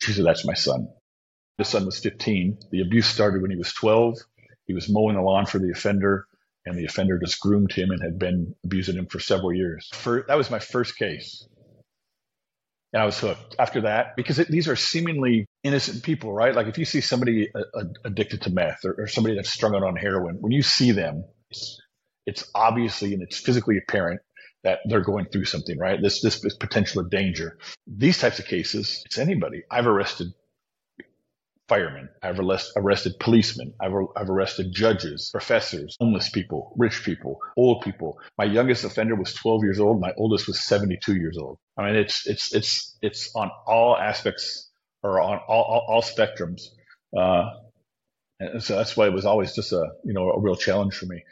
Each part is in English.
She said, that's my son. The son was 15. The abuse started when he was 12. He was mowing the lawn for the offender, and the offender just groomed him and had been abusing him for several years. That was my first case. And I was hooked after that because these are seemingly innocent people, right? Like if you see somebody addicted to meth or somebody that's strung out on heroin, when you see them, it's obviously and it's physically apparent that they're going through something, right? This potential of danger. These types of cases, it's anybody. I've arrested firemen. I've arrested policemen. I've arrested judges, professors, homeless people, rich people, old people. My youngest offender was 12 years old. My oldest was 72 years old. I mean, it's on all aspects or on all spectrums. And so that's why it was always just a real challenge for me.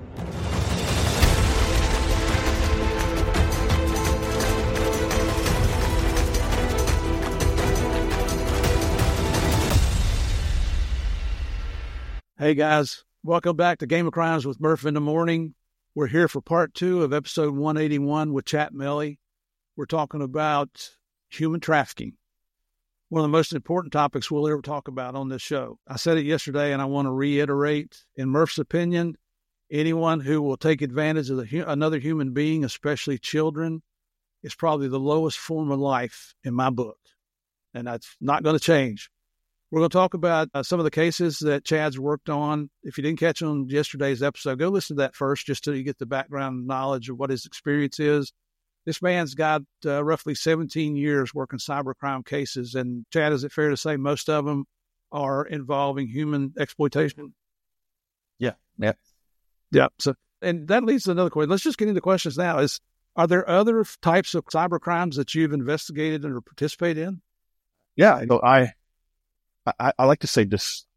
Hey guys, welcome back to Game of Crimes with Murph in the Morning. We're here for part 2 of episode 181 with Chat Melly. We're talking about human trafficking, one of the most important topics we'll ever talk about on this show. I said it yesterday and I want to reiterate, in Murph's opinion, anyone who will take advantage of another human being, especially children, is probably the lowest form of life in my book. And that's not going to change. We're going to talk about some of the cases that Chad's worked on. If you didn't catch on yesterday's episode, go listen to that first just so you get the background knowledge of what his experience is. This man's got roughly 17 years working cybercrime cases. And Chad, is it fair to say most of them are involving human exploitation? Yeah. Yeah. So, and that leads to another question. Let's just get into questions now. Are there other types of cybercrimes that you've investigated or participated in? Yeah. I like to say this,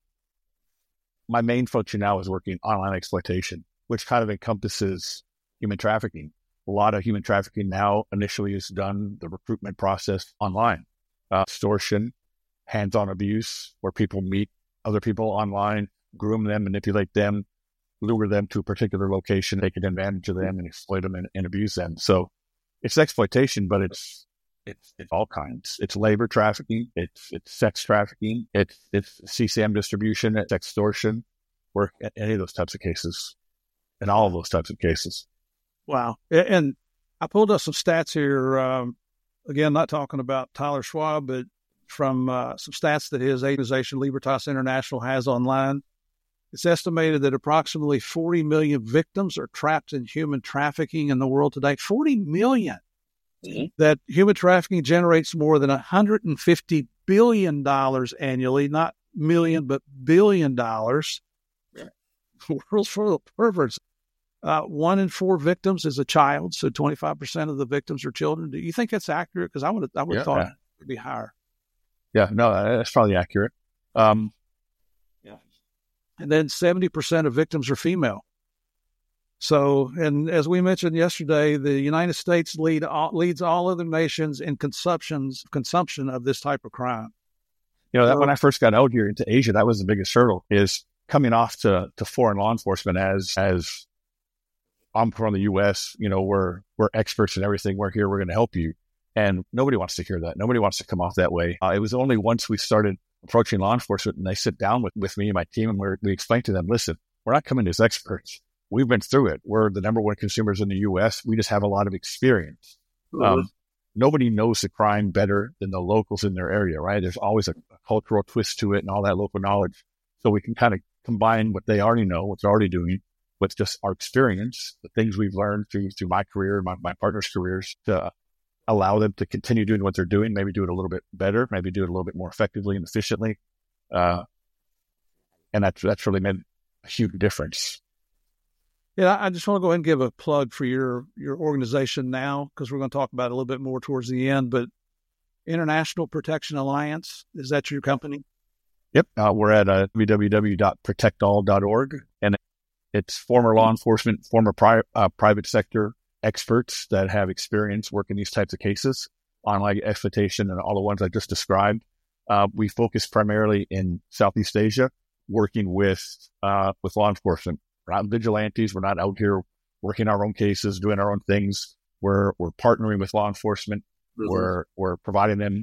my main function now is working online exploitation, which kind of encompasses human trafficking. A lot of human trafficking now initially is done, the recruitment process online, extortion, hands-on abuse, where people meet other people online, groom them, manipulate them, lure them to a particular location, take advantage of them and exploit them and abuse them. So it's exploitation, but it's all kinds. It's labor trafficking. It's sex trafficking. It's CCM distribution. It's extortion. Work any of those types of cases, and all of those types of cases. Wow! And I pulled up some stats here. Again, not talking about Tyler Schwab, but from some stats that his organization Libertas International has online. It's estimated that approximately 40 million victims are trapped in human trafficking in the world today. 40 million. Mm-hmm. That human trafficking generates more than $150 billion annually, not million, but $1 billion. Yeah. The world's full of perverts. 1 in 4 victims is a child, so 25% of the victims are children. Do you think that's accurate? Because I would have thought it would be higher. Yeah, no, that's probably accurate. Yeah. And then 70% of victims are female. So, and as we mentioned yesterday, the United States leads all other nations in consumption of this type of crime. That when I first got out here into Asia, that was the biggest hurdle, is coming off to foreign law enforcement as I'm from the U.S., we're experts in everything. We're here. We're going to help you. And nobody wants to hear that. Nobody wants to come off that way. It was only once we started approaching law enforcement and they sit down with me and my team and we explain to them, listen, we're not coming as experts. We've been through it. We're the number one consumers in the U.S. We just have a lot of experience. Mm-hmm. Nobody knows the crime better than the locals in their area, right? There's always a cultural twist to it and all that local knowledge. So we can kind of combine what they already know, what they're already doing, with just our experience, the things we've learned through my career, my partner's careers, to allow them to continue doing what they're doing, maybe do it a little bit better, maybe do it a little bit more effectively and efficiently. And that's really made a huge difference. Yeah, I just want to go ahead and give a plug for your organization now, because we're going to talk about it a little bit more towards the end. But International Protection Alliance, is that your company? Yep. We're at www.protectall.org. And it's former law enforcement, former private sector experts that have experience working these types of cases, online exploitation and all the ones I just described. We focus primarily in Southeast Asia, working with law enforcement. We're not vigilantes. We're not out here working our own cases, doing our own things. We're partnering with law enforcement. Mm-hmm. We're providing them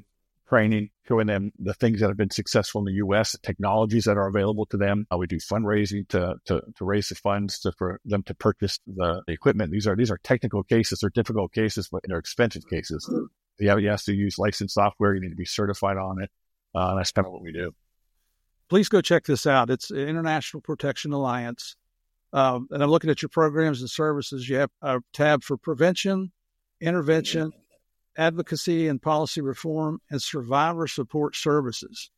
training, showing them the things that have been successful in the U.S., the technologies that are available to them. We do fundraising to raise the funds for them to purchase the equipment. These are technical cases. They're difficult cases, but they're expensive cases. You have to use licensed software. You need to be certified on it. That's kind of what we do. Please go check this out. It's International Protection Alliance. And I'm looking at your programs and services. You have a tab for prevention, intervention, advocacy and policy reform, and survivor support services.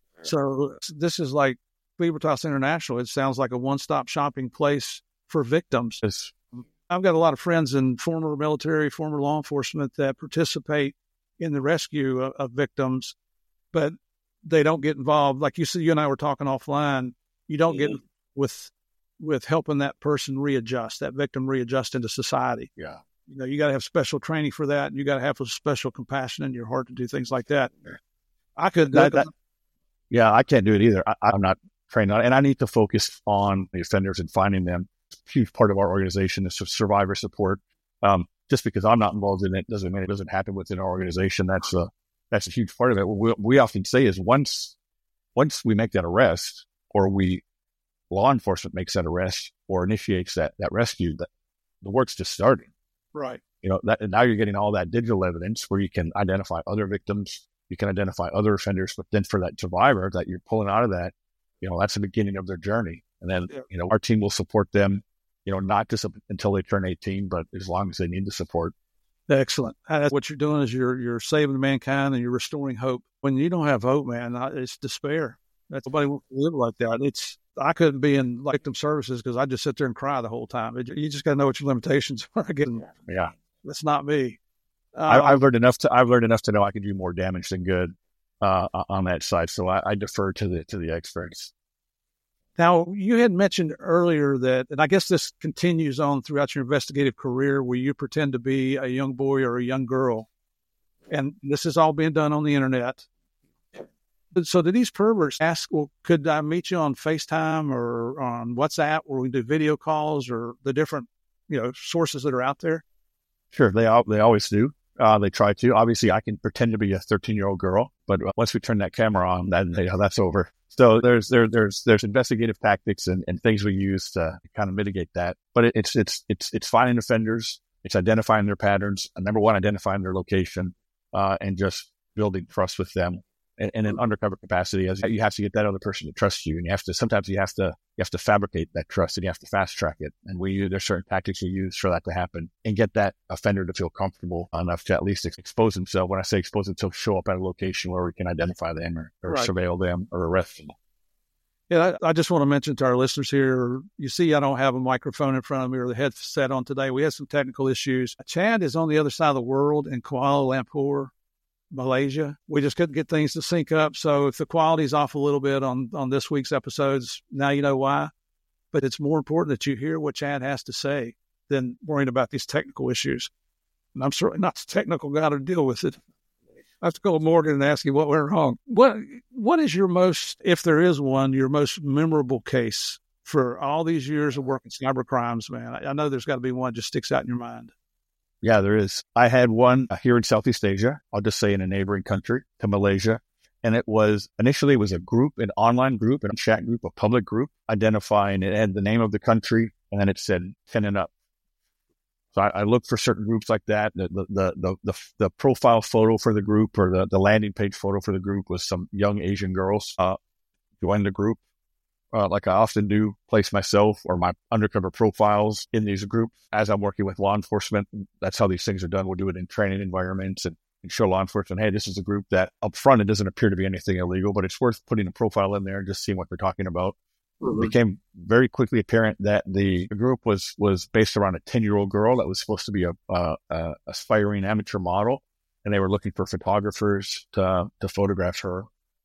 So this is like Libertas International. It sounds like a one-stop shopping place for victims. Yes. I've got a lot of friends in former military, former law enforcement that participate in the rescue of victims, but they don't get involved. Like you and I were talking offline, you don't get with helping that person readjust, that victim readjust into society. Yeah. You got to have special training for that. And you got to have a special compassion in your heart to do things like that. I could. Yeah, I can't do it either. I'm not trained on it. And I need to focus on the offenders and finding them. A huge part of our organization is survivor support. Just because I'm not involved in it doesn't mean it doesn't happen within our organization. That's a huge part of it. What we often say is once we make that arrest, or law enforcement makes that arrest or initiates that rescue, that the work's just starting. Right. Now you're getting all that digital evidence where you can identify other victims, you can identify other offenders, but then for that survivor that you're pulling out of that, that's the beginning of their journey. And then, our team will support them, not just until they turn 18, but as long as they need the support. Excellent. What you're doing is you're saving mankind and you're restoring hope. When you don't have hope, man, it's despair. Nobody wants to live like that. I couldn't be in victim services because I just sit there and cry the whole time. You just got to know what your limitations are. Yeah, that's not me. I've learned enough to know I can do more damage than good on that side. So I defer to the experts. Now, you had mentioned earlier that, and I guess this continues on throughout your investigative career, where you pretend to be a young boy or a young girl, and this is all being done on the internet. So do these perverts ask, well, could I meet you on FaceTime or on WhatsApp where we do video calls, or the different, sources that are out there? Sure. They always do. They try to. Obviously, I can pretend to be a 13-year-old girl, but once we turn that camera on, that's over. So there's investigative tactics and things we use to kind of mitigate that. But it's finding offenders, it's identifying their patterns, and number one, identifying their location, and just building trust with them. In an undercover capacity, as you have to get that other person to trust you, and sometimes you have to fabricate that trust, and you have to fast track it. And there's certain tactics we use for that to happen, and get that offender to feel comfortable enough to at least expose himself. When I say expose himself, show up at a location where we can identify them or right. Surveil them or arrest them. Yeah, I just want to mention to our listeners here, you see I don't have a microphone in front of me or the headset on today. We had some technical issues. Chad is on the other side of the world in Kuala Lumpur, Malaysia. We just couldn't get things to sync up. So if the quality's off a little bit on this week's episodes, now you know why. But it's more important that you hear what Chad has to say than worrying about these technical issues. And I'm certainly not the technical guy to deal with it. I have to call Morgan and ask him what went wrong. What is your most, if there is one, your most memorable case for all these years of working cyber crimes, man? I know there's got to be one that just sticks out in your mind. Yeah, there is. I had one here in Southeast Asia. I'll just say in a neighboring country to Malaysia. And initially it was a group, an online group, a chat group, a public group, identifying, it had the name of the country, and then it said 10 and up. So I looked for certain groups like that. The profile photo for the group, or the landing page photo for the group, was some young Asian girls joined the group. Like I often do, place myself or my undercover profiles in these groups as I'm working with law enforcement. That's how these things are done. We'll do it in training environments and show law enforcement, hey, this is a group that up front, it doesn't appear to be anything illegal, but it's worth putting a profile in there and just seeing what they're talking about. Mm-hmm. It became very quickly apparent that the group was based around a 10-year-old girl that was supposed to be a aspiring amateur model, and they were looking for photographers to photograph her.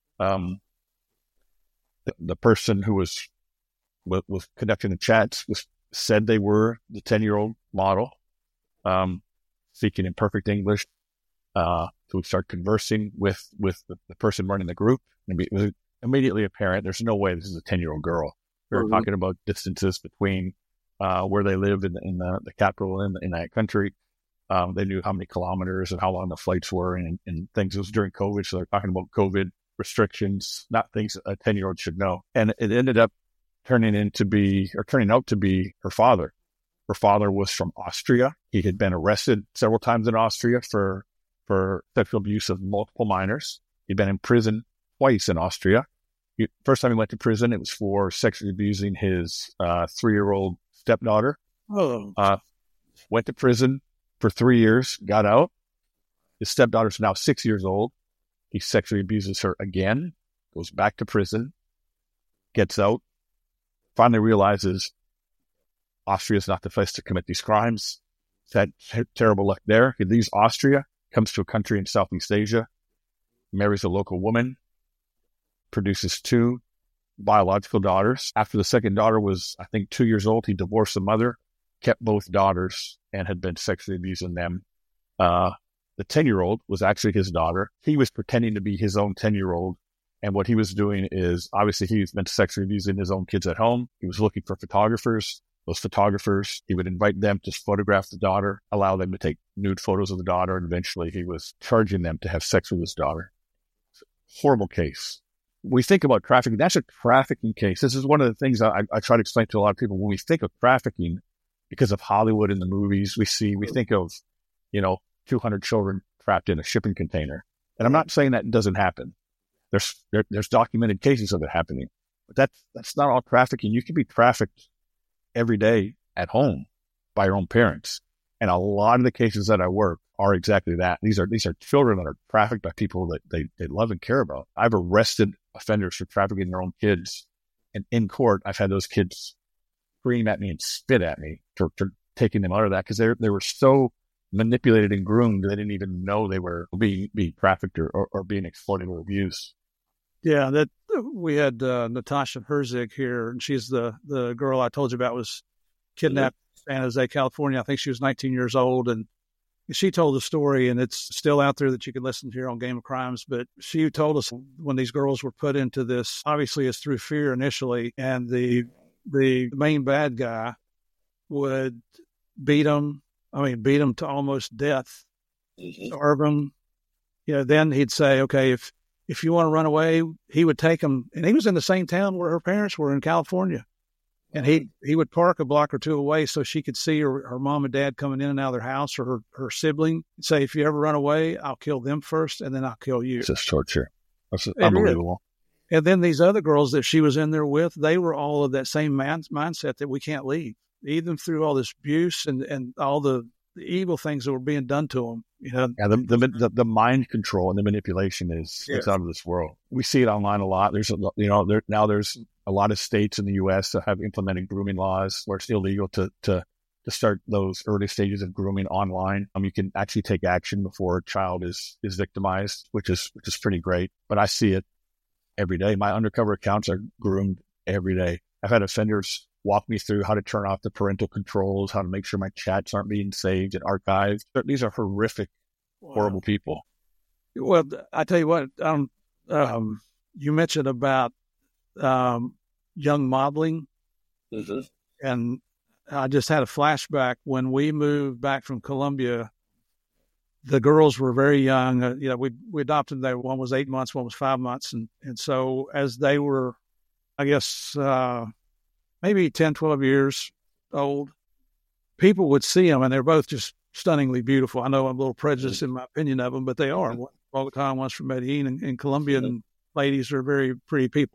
The person who was conducting the chats said they were the 10-year-old model, speaking in perfect English. So we started conversing with the person running the group, and it was immediately apparent there's no way this is a 10-year-old girl. We were talking about distances between where they live in the capital in that country. They knew how many kilometers and how long the flights were and things. It was during COVID, so they're talking about COVID restrictions, not things a 10-year-old should know. And it ended up turning out to be her father. Her father was from Austria. He had been arrested several times in Austria for sexual abuse of multiple minors. He'd been in prison twice in Austria. First time he went to prison, it was for sexually abusing his 3-year-old stepdaughter. Went to prison for 3 years, got out. His stepdaughter's now 6 years old. He sexually abuses her again, goes back to prison, gets out, finally realizes Austria is not the place to commit these crimes. He's had terrible luck there. He leaves Austria, comes to a country in Southeast Asia, marries a local woman, produces 2 biological daughters. After the second daughter was, I think, 2 years old, he divorced the mother, kept both daughters, and had been sexually abusing them. The 10-year-old was actually his daughter. He was pretending to be his own 10-year-old. And what he was doing is, obviously, he's been sexually abusing his own kids at home. He was looking for photographers. Those photographers, he would invite them to photograph the daughter, allow them to take nude photos of the daughter, and eventually he was charging them to have sex with his daughter. Horrible case. We think about trafficking. That's a trafficking case. This is one of the things I try to explain to a lot of people. When we think of trafficking, because of Hollywood and the movies we think of, 200 children trapped in a shipping container. And I'm not saying that doesn't happen. There's documented cases of it happening, but that's not all trafficking. You can be trafficked every day at home by your own parents. And a lot of the cases that I work are exactly that. These are children that are trafficked by people that they love and care about. I've arrested offenders for trafficking their own kids. And in court, I've had those kids scream at me and spit at me for taking them out of that, because they were so manipulated and groomed, they didn't even know they were being trafficked or being exploited or abused. Yeah, that we had Natasha Herzig here, and she's the girl I told you about was kidnapped in San Jose, California. I think she was 19 years old, and she told the story, and it's still out there that you can listen to here on Game of Crimes. But she told us when these girls were put into this, obviously it's through fear initially, and the main bad guy would beat them to almost death, starve them. Then he'd say, okay, if you want to run away, he would take them. And he was in the same town where her parents were in California. And he would park a block or two away so she could see her mom and dad coming in and out of their house, or her sibling. Say, if you ever run away, I'll kill them first, and then I'll kill you. It's just torture. That's unbelievable. And then these other girls that she was in there with, they were all of that same mindset that we can't leave, even through all this abuse and all the evil things that were being done to them. Yeah, the mind control and the manipulation is out of this world. We see it online a lot. There's there's a lot of states in the U.S. that have implemented grooming laws where it's illegal to start those early stages of grooming online. You can actually take action before a child is victimized, which is pretty great. But I see it every day. My undercover accounts are groomed every day. I've had offenders walk me through how to turn off the parental controls, how to make sure my chats aren't being saved and archived. These are horrific, horrible people. Well, I tell you what, you mentioned about young modeling, and I just had a flashback when we moved back from Colombia. The girls were very young. We adopted them. One was 8 months, one was 5 months, and so as they were, I guess, maybe 10, 12 years old, people would see them, and they're both just stunningly beautiful. I know I'm a little prejudiced in my opinion of them, but they are. Bogota, one's from Medellin, and Colombian ladies are very pretty people.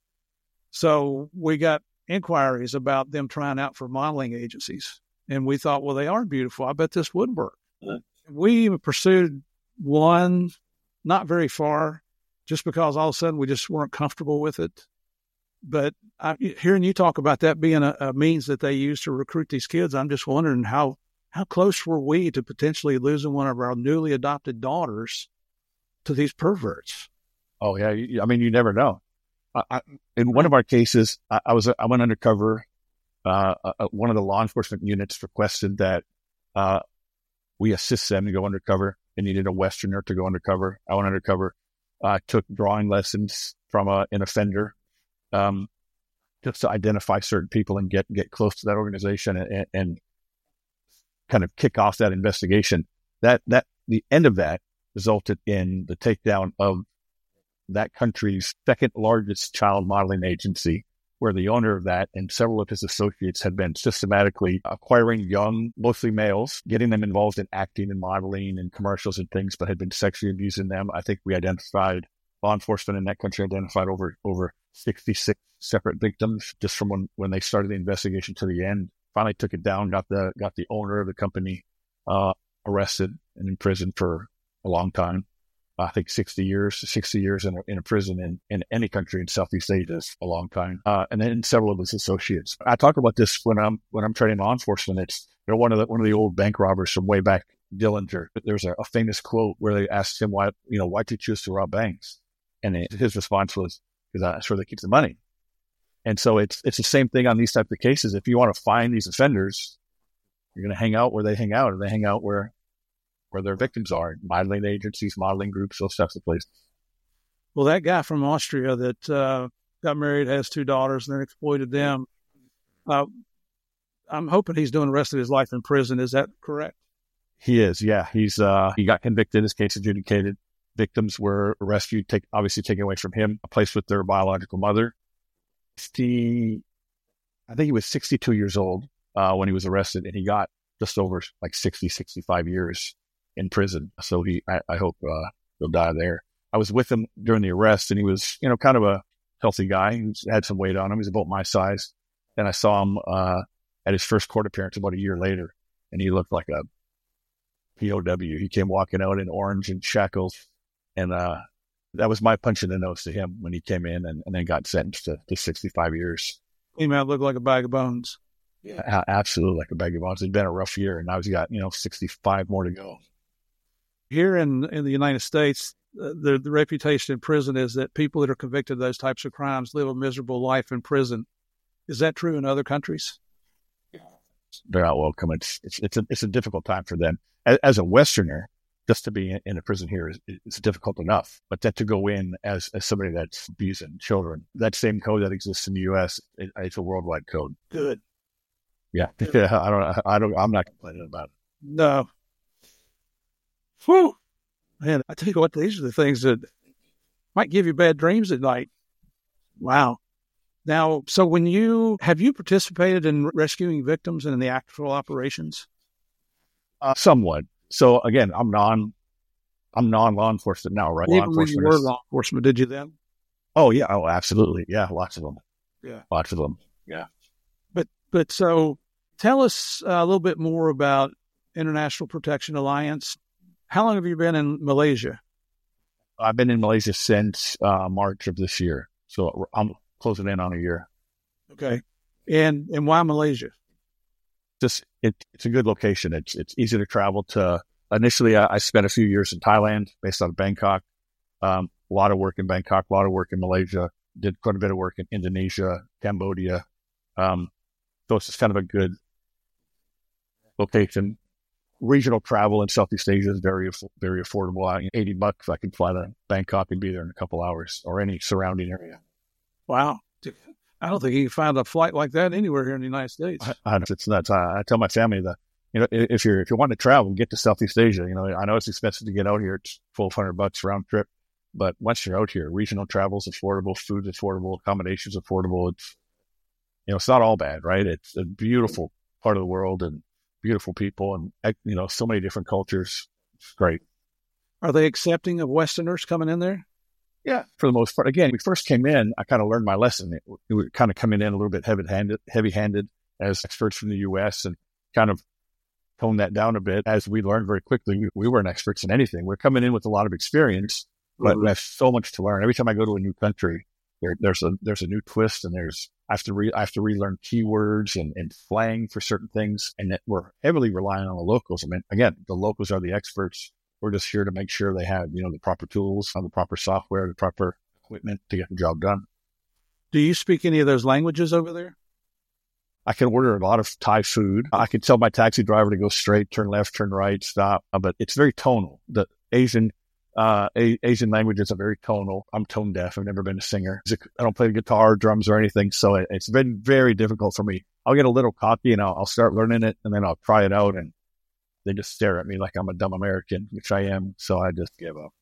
So we got inquiries about them trying out for modeling agencies, and we thought, well, they are beautiful. I bet this would work. We even pursued one, not very far, just because all of a sudden we just weren't comfortable with it. But hearing you talk about that being a means that they use to recruit these kids, I'm just wondering how close were we to potentially losing one of our newly adopted daughters to these perverts? Oh, yeah. You never know. In one of our cases, I went undercover. One of the law enforcement units requested that we assist them to go undercover. They needed a Westerner to go undercover. I went undercover. I took drawing lessons from an offender, just to identify certain people and get close to that organization. And kind of kick off that investigation. That the end of that resulted in the takedown of that country's second largest child modeling agency, where the owner of that and several of his associates had been systematically acquiring young, mostly males, getting them involved in acting and modeling and commercials and things, but had been sexually abusing them. I think law enforcement in that country identified over 66 separate victims just from when they started the investigation to the end. Finally took it down, got the owner of the company arrested and in prison for a long time. I think 60 years in a prison in any country in Southeast Asia is a long time. And then several of his associates. I talk about this when I'm training law enforcement. They're one of the old bank robbers from way back, Dillinger. There's a famous quote where they asked him why'd you choose to rob banks? And his response was, because that's where they keep the money. And so it's the same thing on these types of cases. If you want to find these offenders, you're going to hang out where they hang out, and they hang out where their victims are, modeling agencies, modeling groups, those types of places. Well, that guy from Austria that got married, has 2 daughters, and then exploited them, I'm hoping he's doing the rest of his life in prison. Is that correct? He is, yeah. He got convicted, his case adjudicated. Victims were rescued, obviously taken away from him, placed with their biological mother. I think he was 62 years old when he was arrested, and he got just over 60, 65 years in prison. So I hope he'll die there. I was with him during the arrest, and he was, kind of a healthy guy. He had some weight on him. He was about my size. Then I saw him at his first court appearance about a year later, and he looked like a POW. He came walking out in orange and shackles, and that was my punch in the nose to him when he came in and then got sentenced to 65 years. He might look like a bag of bones. Yeah, absolutely like a bag of bones. It's been a rough year, and now he's got 65 more to go. Here in the United States, the reputation in prison is that people that are convicted of those types of crimes live a miserable life in prison. Is that true in other countries? They're not welcome. It's a difficult time for them. As a Westerner, just to be in a prison here is difficult enough. But then to go in as somebody that's abusing children, that same code that exists in the U.S., it's a worldwide code. Good. Yeah. I'm not complaining about it. No. Whew. Man, I tell you what, these are the things that might give you bad dreams at night. Wow. Now, so have you participated in rescuing victims and in the actual operations? Somewhat. So again, I'm non-law enforcement now, right? Even when you were law enforcement, did you then? Oh yeah. Oh, absolutely. Yeah. Lots of them. Yeah. Lots of them. Yeah. But so tell us a little bit more about International Protection Alliance. How long have you been in Malaysia? I've been in Malaysia since March of this year. So I'm closing in on a year. Okay. And why Malaysia? Just it's a good location. It's easy to travel to. Initially, I spent a few years in Thailand, based out of Bangkok. A lot of work in Bangkok, a lot of work in Malaysia. Did quite a bit of work in Indonesia, Cambodia. So it's just kind of a good location. Regional travel in Southeast Asia is very, very affordable. $80, I can fly to Bangkok and be there in a couple hours, or any surrounding area. Wow. I don't think you can find a flight like that anywhere here in the United States. It's nuts. I tell my family that, if you want to travel, get to Southeast Asia. I know it's expensive to get out here. It's $1,200 round trip. But once you're out here, regional travel is affordable, food's affordable, accommodations affordable. It's not all bad, right? It's a beautiful part of the world and beautiful people and, so many different cultures. It's great. Are they accepting of Westerners coming in there? Yeah, for the most part. Again, when we first came in, I kind of learned my lesson. We were kind of coming in a little bit heavy-handed as experts from the U.S. and kind of toned that down a bit. As we learned very quickly, we weren't experts in anything. We're coming in with a lot of experience, but we have so much to learn. Every time I go to a new country, there's a new twist, and I have to relearn keywords and slang for certain things, and that we're heavily relying on the locals. I mean, again, the locals are the experts. We're just here to make sure they have, the proper tools, the proper software, the proper equipment to get the job done. Do you speak any of those languages over there? I can order a lot of Thai food. I can tell my taxi driver to go straight, turn left, turn right, stop. But it's very tonal. The Asian languages are very tonal. I'm tone deaf. I've never been a singer. I don't play guitar, drums, or anything. So it's been very difficult for me. I'll get a little cocky and I'll start learning it, and then I'll try it out, and they just stare at me like I'm a dumb American, which I am. So I just give up.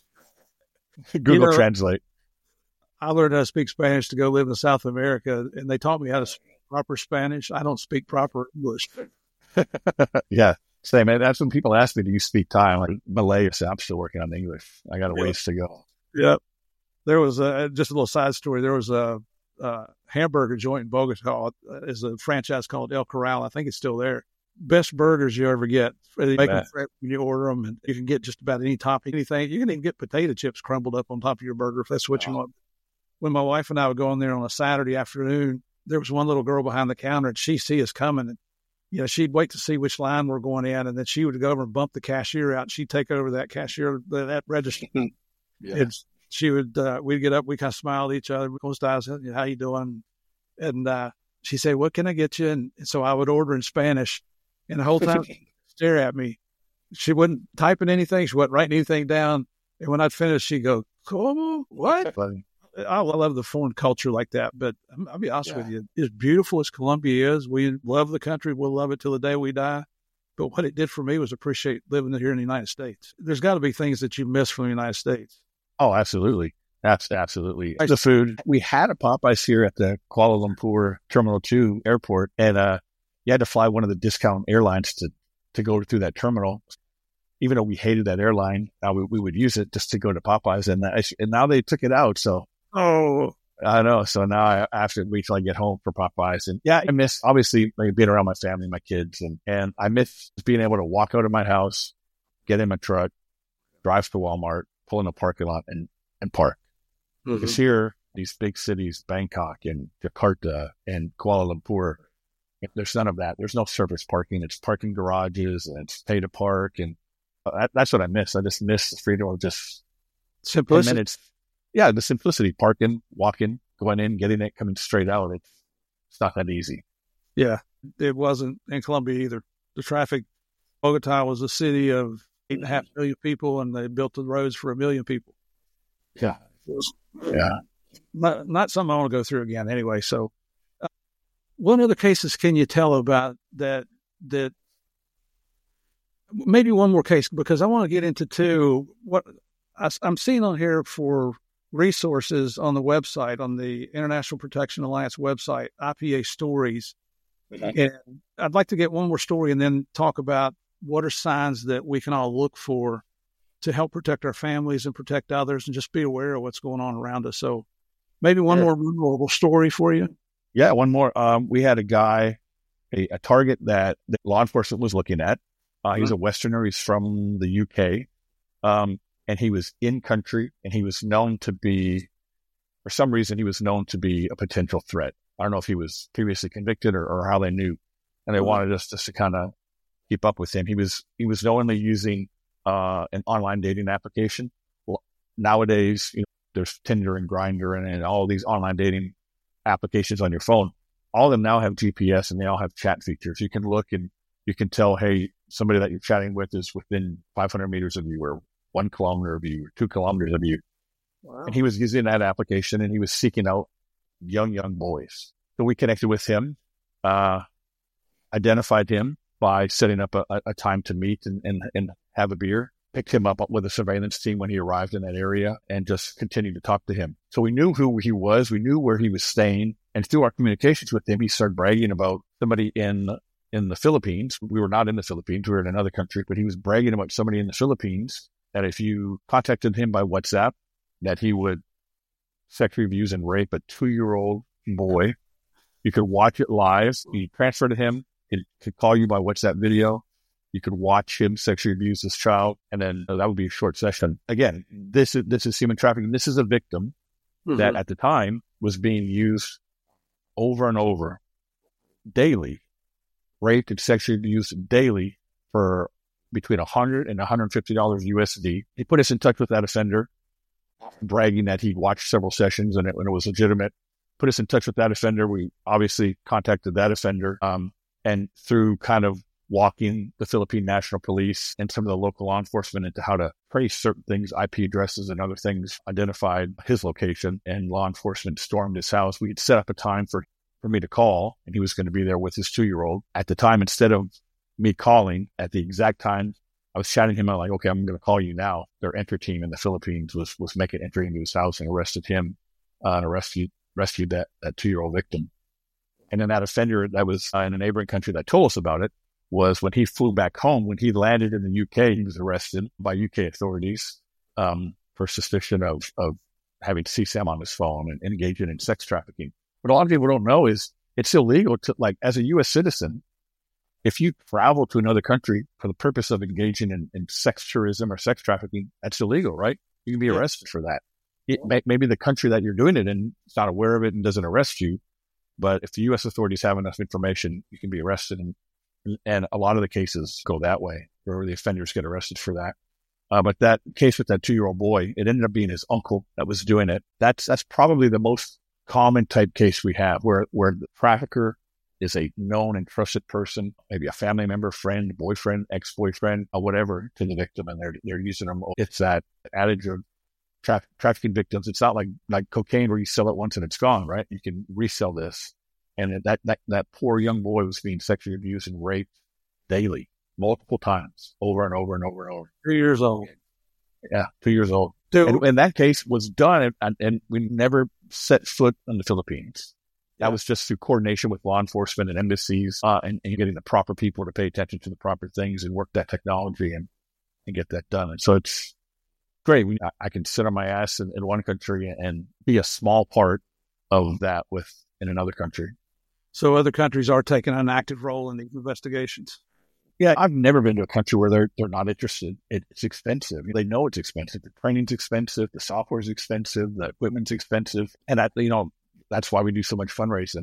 Google Translate. I learned how to speak Spanish to go live in South America, and they taught me how to speak proper Spanish. I don't speak proper English. Yeah, same. That's when people ask me, do you speak Thai? I'm like, Malay. So I'm still working on English. I got a ways to go. Yep. There was just a little side story. There was a hamburger joint in Bogota. Is a franchise called El Corral. I think it's still there. Best burgers you ever get. They make them fresh when you order them, and you can get just about any topping, anything. You can even get potato chips crumbled up on top of your burger if that's what you want. When my wife and I would go in there on a Saturday afternoon, there was one little girl behind the counter, and she'd see us coming, and she'd wait to see which line we're going in, and then she would go over and bump the cashier out, and she'd take over that cashier, that register. And she would, we'd get up, we kind of smiled at each other, closed eyes, how you doing? And she'd say, what can I get you? And so I would order in Spanish, and the whole time she'd stare at me. She wasn't typing anything, she wasn't writing anything down, and when I'd finish, she'd go, "Como? What?" Funny. I love the foreign culture like that, but I'll be honest with you, as beautiful as Colombia is, we love the country, we'll love it till the day we die. But what it did for me was appreciate living here in the United States. There's got to be things that you miss from the United States. Oh, absolutely. Absolutely. The food. We had a Popeyes here at the Kuala Lumpur Terminal 2 airport, and you had to fly one of the discount airlines to go through that terminal. Even though we hated that airline, we would use it just to go to Popeyes, and now they took it out. So, I know. So now I have to wait till I get home for Popeyes. And yeah, I miss obviously being around my family, my kids, and I miss being able to walk out of my house, get in my truck, drive to Walmart, pull in a parking lot, and park. Mm-hmm. Because here, these big cities, Bangkok and Jakarta and Kuala Lumpur, there's none of that. There's no surface parking. It's parking garages and it's pay to park. And that's what I miss. I just miss the freedom of just simplicity. Minutes. Yeah, the simplicity. Parking, walking, going in, getting it, coming straight out. It's not that easy. Yeah, it wasn't in Colombia either. The traffic, Bogota was a city of 8.5 million people, and they built the roads for 1 million people. Yeah. Not something I want to go through again anyway. So what other cases can you tell about that maybe one more case, because I want to get into two. What I'm seeing on here for resources on the website, on the International Protection Alliance website, IPA stories. Okay. And I'd like to get one more story and then talk about what are signs that we can all look for to help protect our families and protect others and just be aware of what's going on around us. So maybe one more memorable story for you. Yeah, one more. We had a guy, a target that law enforcement was looking at. He's a Westerner. He's from the UK. And he was in country, and he was known to be, for some reason, he was known to be a potential threat. I don't know if he was previously convicted or how they knew. And they wanted us just to kind of keep up with him. He was knowingly using an online dating application. Well, nowadays, there's Tinder and Grindr and all these online dating applications on your phone. All of them now have GPS, and they all have chat features. You can look and you can tell, hey, somebody that you're chatting with is within 500 meters of you, or 1 kilometer of you, or 2 kilometers of you. Wow. And he was using that application, and he was seeking out young boys. So we connected with him, identified him by setting up a time to meet and have a beer, picked him up with a surveillance team when he arrived in that area, and just continued to talk to him. So we knew who he was. We knew where he was staying. And through our communications with him, he started bragging about somebody in the Philippines. We were not in the Philippines. We were in another country, but he was bragging about somebody in the Philippines that if you contacted him by WhatsApp, that he would sexually abuse and rape a 2-year-old boy. You could watch it live. You transfer to him. He could call you by WhatsApp video. You could watch him sexually abuse this child, and then that would be a short session. Again, this is human trafficking. This is a victim that at the time was being used over and over daily, raped and sexually abused daily for between $100 and $150 USD. He put us in touch with that offender, bragging that he watched several sessions and it was legitimate. Put us in touch with that offender. We obviously contacted that offender, and through kind of walking the Philippine National Police and some of the local law enforcement into how to trace certain things, IP addresses and other things, identified his location, and law enforcement stormed his house. We had set up a time for me to call, and he was going to be there with his 2-year-old. At the time, instead of me calling at the exact time. I was shouting him out like, okay, I'm going to call you now. Their entry team in the Philippines was making entry into his house and arrested him and rescued that 2-year-old victim. And then that offender that was in a neighboring country that told us about it was when he flew back home, when he landed in the UK, he was arrested by UK authorities for suspicion of having CSAM on his phone and engaging in sex trafficking. What a lot of people don't know is it's illegal to, like, as a U.S. citizen, if you travel to another country for the purpose of engaging in sex tourism or sex trafficking, that's illegal, right? You can be arrested for that. Maybe the country that you're doing it in is not aware of it and doesn't arrest you, but if the U.S. authorities have enough information, you can be arrested. And a lot of the cases go that way, where the offenders get arrested for that. But that case with that 2-year-old boy, it ended up being his uncle that was doing it. That's probably the most common type case we have, where the trafficker is a known and trusted person, maybe a family member, friend, boyfriend, ex-boyfriend, or whatever, to the victim, and they're using them. It's that adage of trafficking victims. It's not like cocaine where you sell it once and it's gone, right? You can resell this. And that poor young boy was being sexually abused and raped daily, multiple times, over and over and over and over. 3 years old. Yeah, 2 years old. And that case was done, and we never set foot in the Philippines. That was just through coordination with law enforcement and embassies and getting the proper people to pay attention to the proper things and work that technology and get that done. And so it's great. I can sit on my ass in one country and be a small part of that in another country. So other countries are taking an active role in these investigations. Yeah, I've never been to a country where they're not interested. It's expensive. They know it's expensive. The training's expensive. The software's expensive. The equipment's expensive. And that's why we do so much fundraising.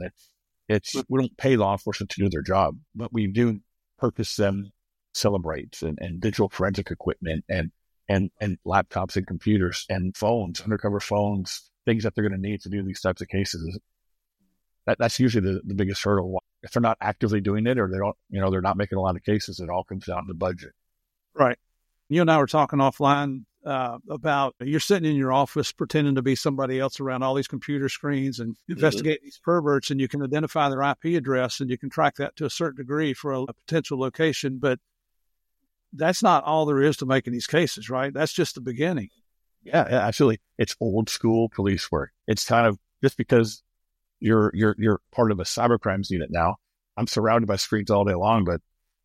We don't pay law enforcement to do their job, but we do purpose them celebrates and digital forensic equipment and laptops and computers and phones, undercover phones, things that they're going to need to do these types of cases. That's usually the biggest hurdle. If they're not actively doing it, or they're not making a lot of cases, it all comes down to budget. Right. You and I were talking offline about you're sitting in your office pretending to be somebody else around all these computer screens and investigate these perverts, and you can identify their IP address and you can track that to a certain degree for a potential location. But that's not all there is to making these cases, right? That's just the beginning. Yeah, absolutely. It's old school police work. It's kind of just because you're part of a cyber crimes unit now. I'm surrounded by screens all day long, but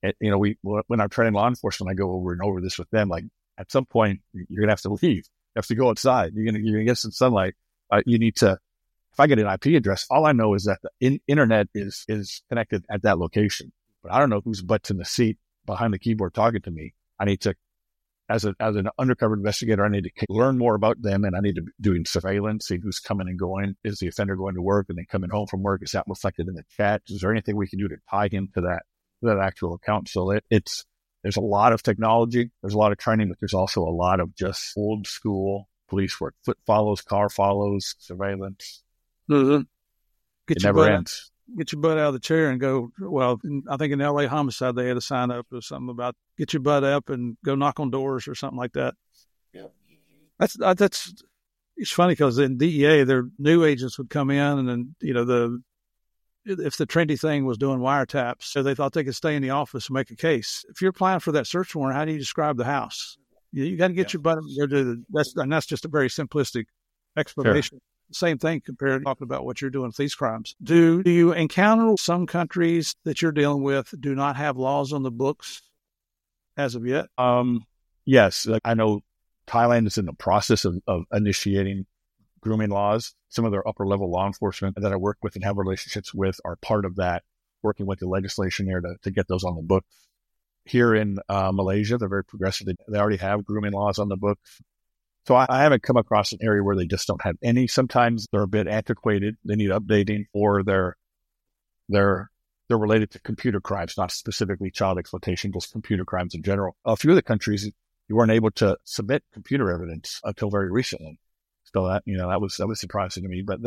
when I'm training law enforcement, I go over and over this with them. Like, at some point, you're gonna have to leave. You have to go outside. You're gonna get some sunlight. You need to. If I get an IP address, all I know is that the internet is connected at that location, but I don't know whose butt's in the seat behind the keyboard talking to me. I need to, as an undercover investigator, I need to learn more about them, and I need to be doing surveillance, see who's coming and going. Is the offender going to work and then coming home from work? Is that reflected in the chat? Is there anything we can do to tie him to that actual account? So there's a lot of technology, there's a lot of training, but there's also a lot of just old school police work. Foot follows, car follows, surveillance. Mm-hmm. It never ends. Get your butt out of the chair and go. Well, I think in LA homicide, they had a sign up or something about get your butt up and go knock on doors or something like that. Yeah. That's it's funny because in DEA, their new agents would come in and then, if the trendy thing was doing wiretaps, so they thought they could stay in the office and make a case. If you're applying for that search warrant, how do you describe the house? You got to get your butt up and go do that's just a very simplistic explanation. Sure. Same thing compared to talking about what you're doing with these crimes. Do you encounter some countries that you're dealing with do not have laws on the books as of yet? Yes. I know Thailand is in the process of initiating grooming laws. Some of their upper level law enforcement that I work with and have relationships with are part of that, working with the legislation there to get those on the books. Here in Malaysia, they're very progressive. They already have grooming laws on the books. So I haven't come across an area where they just don't have any. Sometimes they're a bit antiquated. They need updating, or they're related to computer crimes, not specifically child exploitation, just computer crimes in general. A few of the countries, you weren't able to submit computer evidence until very recently. So that was surprising to me. But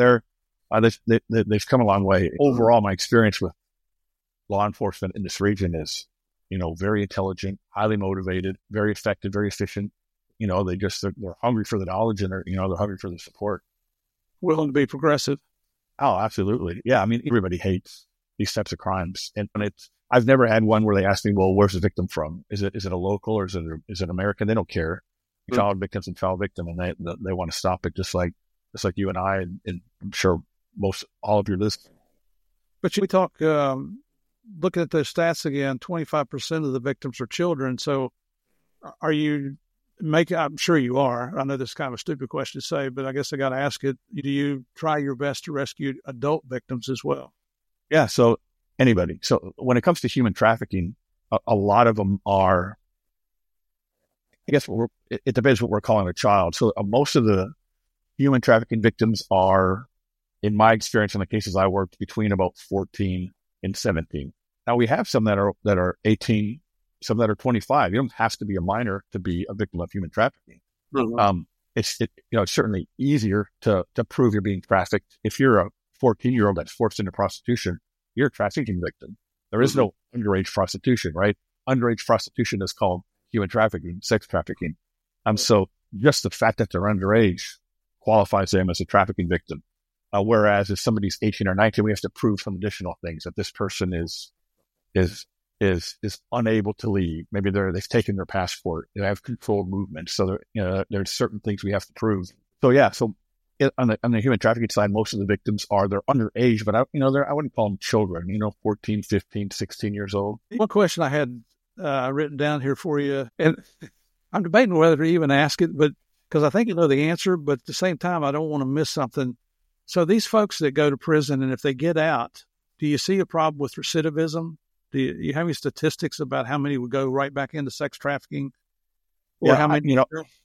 they've come a long way. Overall, my experience with law enforcement in this region is, very intelligent, highly motivated, very effective, very efficient. They're hungry for the knowledge, and they're hungry for the support. Willing to be progressive. Oh, absolutely. Yeah. I mean, everybody hates these types of crimes, and I've never had one where they ask me, well, where's the victim from? Is it a local or is it American? They don't care. Child victim's a child victim, and they want to stop it, just like you and I, and I'm sure all of your listeners. But we talk, looking at those stats again, 25% of the victims are children. So are you I'm sure you are. I know this is kind of a stupid question to say, but I guess I got to ask it. Do you try your best to rescue adult victims as well? Yeah. So anybody. So when it comes to human trafficking, a lot of them are, I guess it depends what we're calling a child. So most of the human trafficking victims are, in my experience in the cases I worked, between about 14 and 17. Now we have some that are 18, some that are 25. You don't have to be a minor to be a victim of human trafficking. Mm-hmm. It's certainly easier to prove you're being trafficked. If you're a 14-year-old that's forced into prostitution, you're a trafficking victim. There is no underage prostitution, right? Underage prostitution is called human trafficking, sex trafficking. So just the fact that they're underage qualifies them as a trafficking victim. Whereas if somebody's 18 or 19, we have to prove some additional things, that this person is unable to leave. Maybe they've taken their passport. They have controlled movement. So there's certain things we have to prove. So yeah, on the human trafficking side, most of the victims they're underage, but I wouldn't call them children. 14, 15, 16 years old. One question I had written down here for you, and I'm debating whether to even ask it, but because I think you know the answer, but at the same time, I don't want to miss something. So these folks that go to prison, and if they get out, do you see a problem with recidivism? Do you have any statistics about how many would go right back into sex trafficking? Or how many?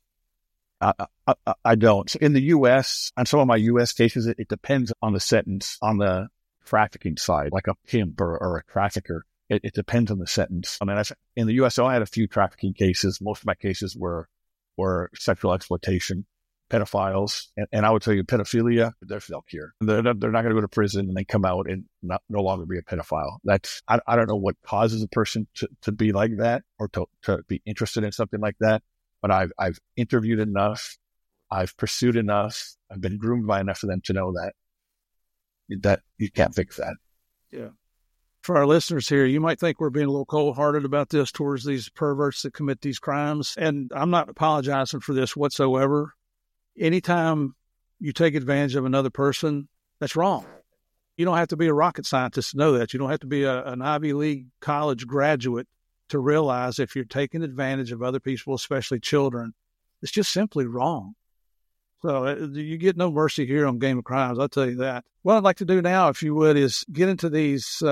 I don't. So in the U.S., on some of my U.S. cases, it depends on the sentence. On the trafficking side, like a pimp or a trafficker, it depends on the sentence. I mean, in the U.S., I had a few trafficking cases. Most of my cases were sexual exploitation, pedophiles, and I would tell you, pedophilia, they're still here. They're not going to go to prison and then come out and no longer be a pedophile. I don't know what causes a person to be like that or to be interested in something like that. But I've interviewed enough, I've pursued enough, I've been groomed by enough for them to know that you can't fix that. Yeah. For our listeners here, you might think we're being a little cold-hearted about this towards these perverts that commit these crimes, and I'm not apologizing for this whatsoever. Anytime you take advantage of another person, that's wrong. You don't have to be a rocket scientist to know that. You don't have to be an Ivy League college graduate to realize if you're taking advantage of other people, especially children, it's just simply wrong. So you get no mercy here on Game of Crimes, I'll tell you that. What I'd like to do now, if you would, is get into these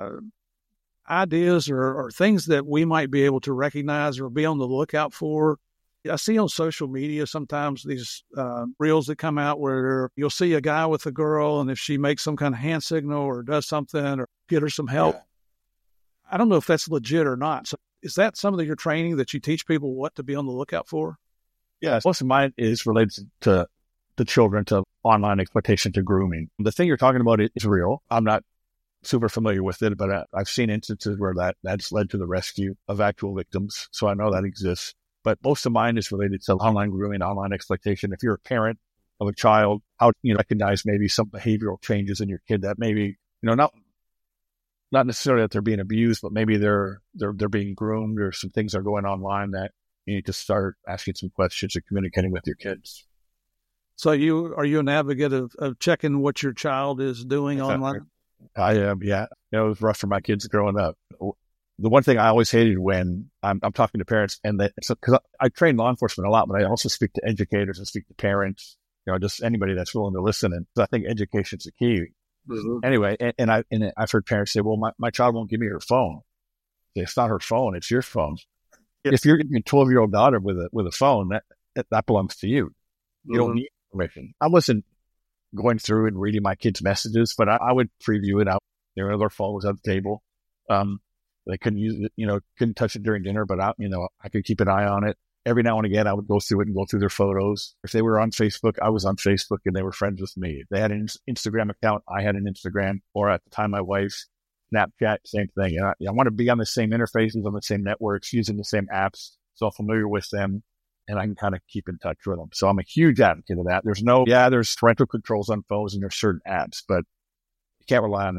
ideas or things that we might be able to recognize or be on the lookout for. I see on social media sometimes these reels that come out where you'll see a guy with a girl, and if she makes some kind of hand signal or does something or get her some help, I don't know if that's legit or not. So is that some of your training that you teach people what to be on the lookout for? Yeah, most of mine is related to children, to online exploitation, to grooming. The thing you're talking about is real. I'm not super familiar with it, but I've seen instances where that's led to the rescue of actual victims. So I know that exists. But most of mine is related to online grooming, online exploitation. If you're a parent of a child, how do you recognize maybe some behavioral changes in your kid that maybe, not necessarily that they're being abused, but maybe they're being groomed, or some things are going online that you need to start asking some questions and communicating with your kids. So are you an advocate of checking what your child is doing online? I am, yeah. It was rough for my kids growing up. The one thing I always hated when I'm talking to parents, and because I train law enforcement a lot, but I also speak to educators and speak to parents, just anybody that's willing to listen. And I think education's the key. Mm-hmm. Anyway, and I've heard parents say, well, my child won't give me her phone. It's not her phone, it's your phone. Yep. If you're getting a 12-year-old daughter with a phone, that belongs to you. You don't need permission. I wasn't going through and reading my kids' messages, but I would preview it out. Their phone was on the table. They couldn't use it, couldn't touch it during dinner, but I could keep an eye on it. Every now and again, I would go through it and go through their photos. If they were on Facebook, I was on Facebook and they were friends with me. If they had an Instagram account, I had an Instagram, or at the time, my wife's Snapchat, same thing. And I want to be on the same interfaces, on the same networks, using the same apps, so I'm familiar with them, and I can kind of keep in touch with them. So I'm a huge advocate of that. There's parental controls on phones and there's certain apps, but you can't rely on an app.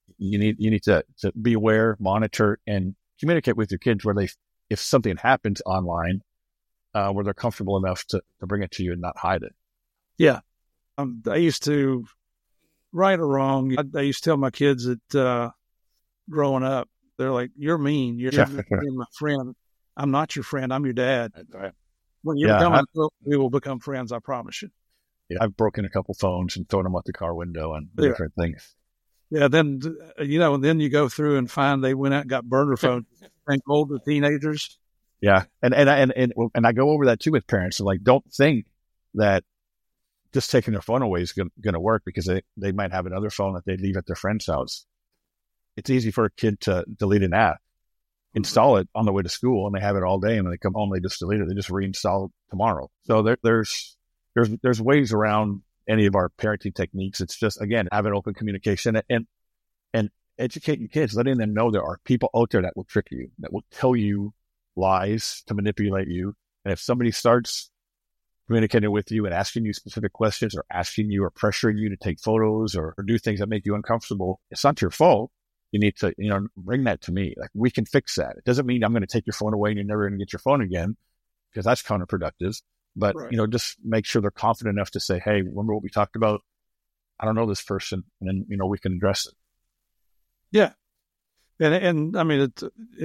you need to be aware, monitor, and communicate with your kids where if something happens online, where they're comfortable enough to bring it to you and not hide it. Yeah. I used to, right or wrong, I used to tell my kids that growing up, they're like, you're mean. You're my friend. I'm not your friend. I'm your dad. Right. When you become an adult, we will become friends. I promise you. Yeah, I've broken a couple phones and thrown them out the car window and different things. Yeah, then, and then you go through and find they went out and got burner phones and older teenagers. Yeah. And I go over that too with parents. So like, don't think that just taking their phone away is going to work, because they might have another phone that they leave at their friend's house. It's easy for a kid to delete an app, install it on the way to school, and they have it all day. And when they come home, they just delete it. They just reinstall it tomorrow. So there's ways around any of our parenting techniques. It's just, again, have an open communication and educate your kids, letting them know there are people out there that will trick you, that will tell you lies to manipulate you. And if somebody starts communicating with you and asking you specific questions, or asking you or pressuring you to take photos or do things that make you uncomfortable, it's not your fault. You need to, bring that to me. Like, we can fix that. It doesn't mean I'm going to take your phone away and you're never going to get your phone again, because that's counterproductive. But, right. Just make sure they're confident enough to say, hey, remember what we talked about? I don't know this person. And then, we can address it. Yeah. And I mean,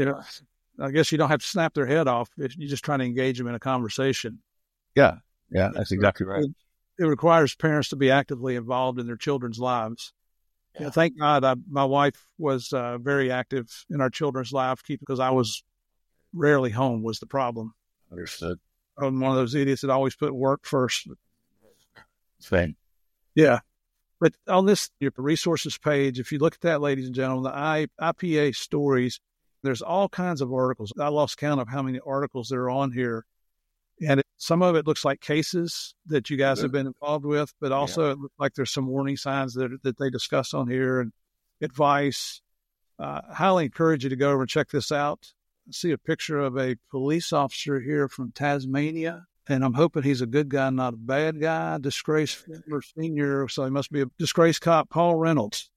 I guess you don't have to snap their head off. You're just trying to engage them in a conversation. Yeah. Yeah, that's exactly right. It requires parents to be actively involved in their children's lives. Yeah. Thank God my wife was very active in our children's life, because I was rarely home was the problem. Understood. I'm one of those idiots that always put work first. Same. Yeah. But on your resources page, if you look at that, ladies and gentlemen, the IPA stories, there's all kinds of articles. I lost count of how many articles there are on here. And some of it looks like cases that you guys have been involved with, but also it looks like there's some warning signs that they discuss on here, and advice. Highly encourage you to go over and check this out. I see a picture of a police officer here from Tasmania, and I'm hoping he's a good guy, not a bad guy. Disgraced former senior, so he must be a disgraced cop, Paul Reynolds.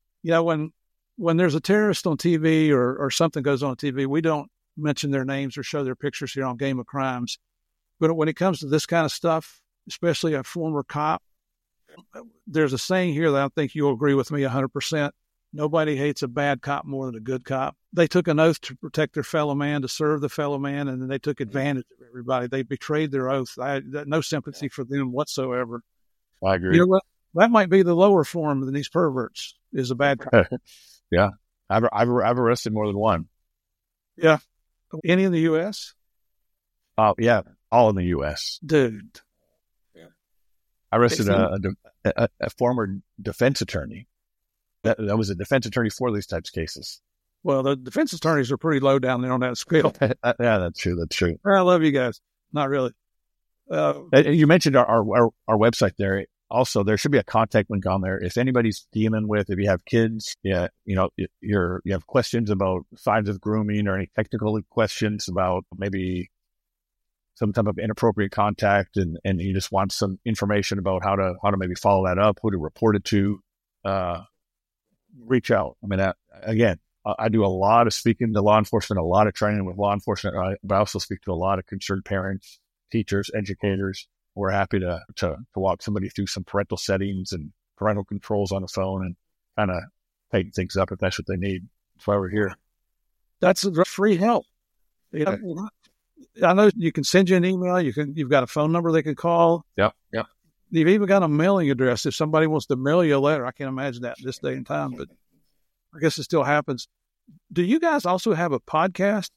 When there's a terrorist on TV or something goes on TV, we don't mention their names or show their pictures here on Game of Crimes. But when it comes to this kind of stuff, especially a former cop, there's a saying here that I think you'll agree with me 100%. Nobody hates a bad cop more than a good cop. They took an oath to protect their fellow man, to serve the fellow man, and then they took advantage of everybody. They betrayed their oath. I had no sympathy for them whatsoever. I agree. You know what? That might be the lower form than these perverts, is a bad cop. Yeah. I've arrested more than one. Yeah. Any in the U.S.? Yeah. All in the U.S. Dude. Yeah. I arrested a former defense attorney. That was a defense attorney for these types of cases. Well, the defense attorneys are pretty low down there on that scale. Yeah, that's true. That's true. I love you guys. Not really. You mentioned our website there. Also, there should be a contact link on there. If anybody's dealing with, if you have kids, you have questions about signs of grooming, or any technical questions about maybe some type of inappropriate contact, and you just want some information about how to maybe follow that up, who to report it to, reach out. I mean, I do a lot of speaking to law enforcement, a lot of training with law enforcement, but I also speak to a lot of concerned parents, teachers, educators. We're happy to walk somebody through some parental settings and parental controls on the phone, and kind of tighten things up if that's what they need. That's why we're here. That's free help. I know you can send you an email. You've got a phone number they can call. Yeah. You've even got a mailing address if somebody wants to mail you a letter. I can't imagine that in this day and time, but I guess it still happens. Do you guys also have a podcast?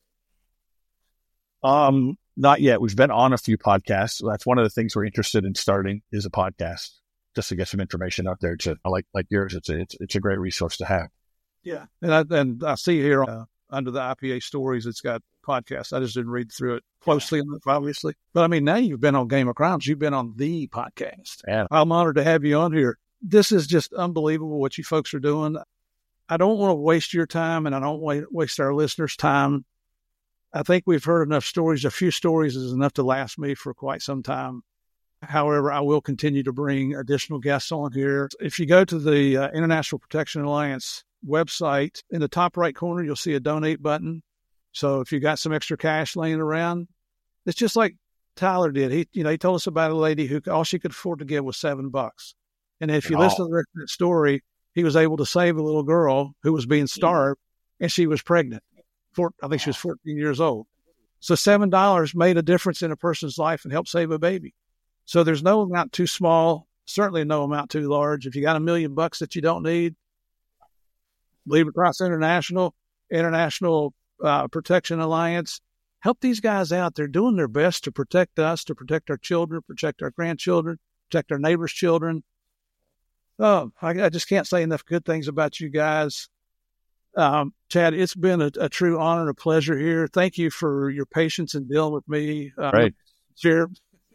Not yet. We've been on a few podcasts. That's one of the things we're interested in starting, is a podcast, just to get some information out there. Like yours, it's a great resource to have. Yeah, and I see here under the IPA stories, it's got podcasts. I just didn't read through it closely enough, obviously. But I mean, now you've been on Game of Crimes. You've been on the podcast. Yeah. I'm honored to have you on here. This is just unbelievable what you folks are doing. I don't want to waste your time, and I don't want to waste our listeners' time. I think we've heard enough stories. A few stories is enough to last me for quite some time. However, I will continue to bring additional guests on here. If you go to the International Protection Alliance website, in the top right corner, you'll see a donate button. So if you got some extra cash laying around, it's just like Tyler did. He told us about a lady who all she could afford to give was $7. And if you listen to the rest of that story, he was able to save a little girl who was being starved, and she was pregnant. I think she was 14 years old. So $7 made a difference in a person's life and helped save a baby. So there's no amount too small, certainly no amount too large. If you got $1 million that you don't need, Leave Across International Protection Alliance, help these guys out. They're doing their best to protect us, to protect our children, protect our grandchildren, protect our neighbors' children. Oh, I just can't say enough good things about you guys. Chad, it's been a true honor and a pleasure here. Thank you for your patience in dealing with me. Right. Here.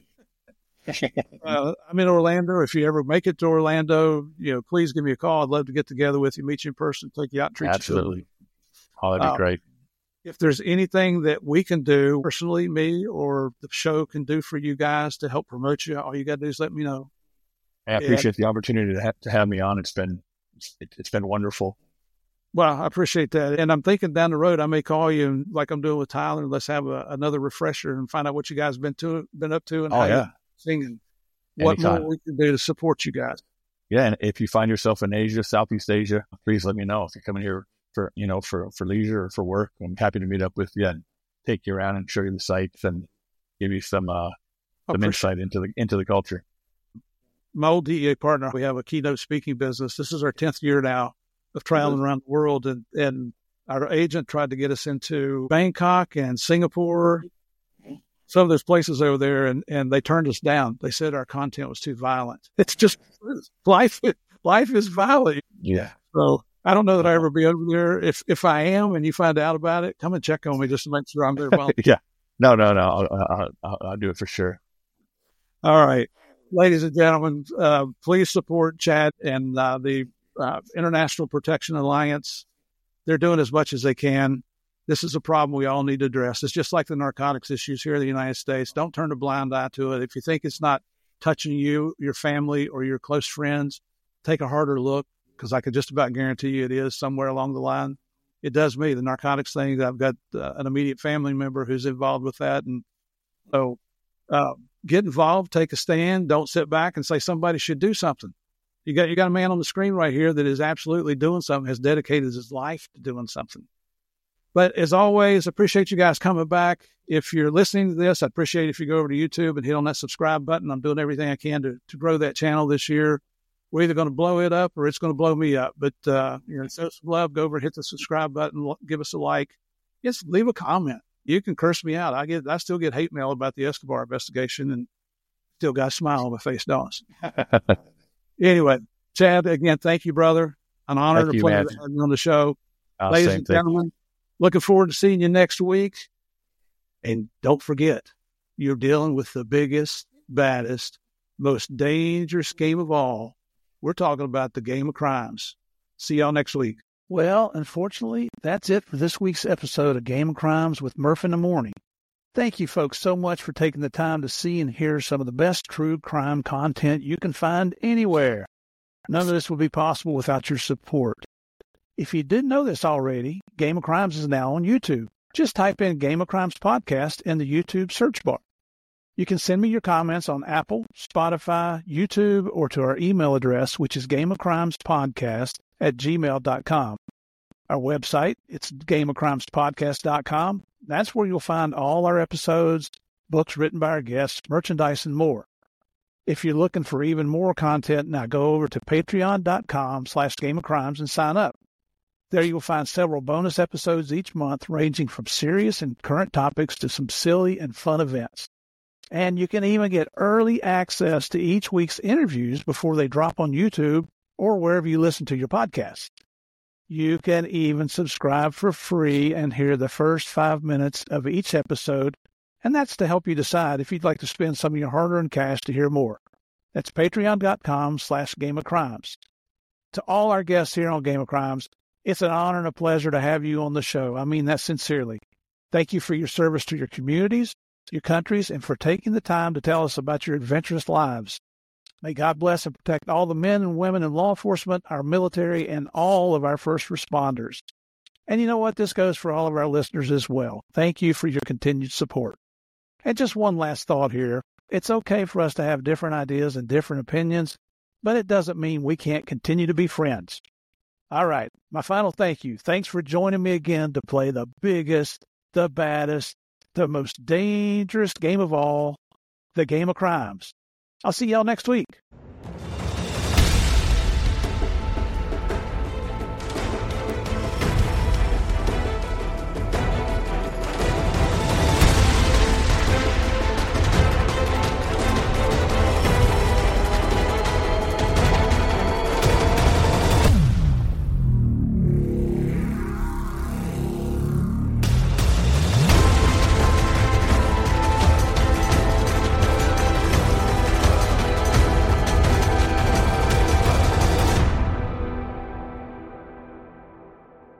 I'm in Orlando. If you ever make it to Orlando, please give me a call. I'd love to get together with you, meet you in person, take you out, treat Absolutely. you. Oh, that'd be great. If there's anything that we can do personally, me or the show can do for you guys to help promote you, all you got to do is let me know. I appreciate the opportunity to have me on. It's been wonderful. Well, I appreciate that. And I'm thinking down the road, I may call you, and like I'm doing with Tyler, and let's have another refresher and find out what you guys been up to and how you're singing. What more we can do to support you guys. Yeah. And if you find yourself in Asia, Southeast Asia, please let me know. If you're coming here for leisure or for work, I'm happy to meet up with you and take you around and show you the sites and give you some insight into the culture. My old DEA partner, we have a keynote speaking business. This is our 10th year now of traveling around the world. And our agent tried to get us into Bangkok and Singapore, some of those places over there, and they turned us down. They said our content was too violent. It's just life is violent. Yeah. So I don't know that I ever be over there. If I am and you find out about it, come and check on me just to make sure I'm there. Yeah. No. I'll do it for sure. All right. Ladies and gentlemen, please support Chad and the International Protection Alliance. They're doing as much as they can. This is a problem we all need to address. It's just like the narcotics issues here in the United States. Don't turn a blind eye to it. If you think it's not touching you, your family, or your close friends, take a harder look, because I can just about guarantee you it is somewhere along the line. It does me. The narcotics thing, I've got an immediate family member who's involved with that. And so get involved, take a stand. Don't sit back and say somebody should do something. You got a man on the screen right here that is absolutely doing something, has dedicated his life to doing something. But as always, I appreciate you guys coming back. If you're listening to this, I'd appreciate if you go over to YouTube and hit on that subscribe button. I'm doing everything I can to grow that channel this year. We're either going to blow it up or it's going to blow me up. But, show some love, go over, hit the subscribe button, give us a like. Just leave a comment. You can curse me out. I still get hate mail about the Escobar investigation, and still got a smile on my face, don't I? Anyway, Chad, again, thank you, brother. An honor and a pleasure to have you on the show. Ladies and gentlemen, looking forward to seeing you next week. And don't forget, you're dealing with the biggest, baddest, most dangerous game of all. We're talking about the game of crimes. See y'all next week. Well, unfortunately, that's it for this week's episode of Game of Crimes with Murph in the Morning. Thank you, folks, so much for taking the time to see and hear some of the best true crime content you can find anywhere. None of this would be possible without your support. If you didn't know this already, Game of Crimes is now on YouTube. Just type in Game of Crimes Podcast in the YouTube search bar. You can send me your comments on Apple, Spotify, YouTube, or to our email address, which is gameofcrimespodcast@gmail.com. Our website, it's gameofcrimespodcast.com. That's where you'll find all our episodes, books written by our guests, merchandise, and more. If you're looking for even more content, now go over to patreon.com/gameofcrimes and sign up. There you'll find several bonus episodes each month, ranging from serious and current topics to some silly and fun events. And you can even get early access to each week's interviews before they drop on YouTube or wherever you listen to your podcasts. You can even subscribe for free and hear the first 5 minutes of each episode, and that's to help you decide if you'd like to spend some of your hard-earned cash to hear more. That's patreon.com/gameofcrimes. To all our guests here on Game of Crimes, it's an honor and a pleasure to have you on the show. I mean that sincerely. Thank you for your service to your communities, your countries, and for taking the time to tell us about your adventurous lives. May God bless and protect all the men and women in law enforcement, our military, and all of our first responders. And you know what? This goes for all of our listeners as well. Thank you for your continued support. And just one last thought here. It's okay for us to have different ideas and different opinions, but it doesn't mean we can't continue to be friends. All right, my final thank you. Thanks for joining me again to play the biggest, the baddest, the most dangerous game of all, the game of crimes. I'll see y'all next week.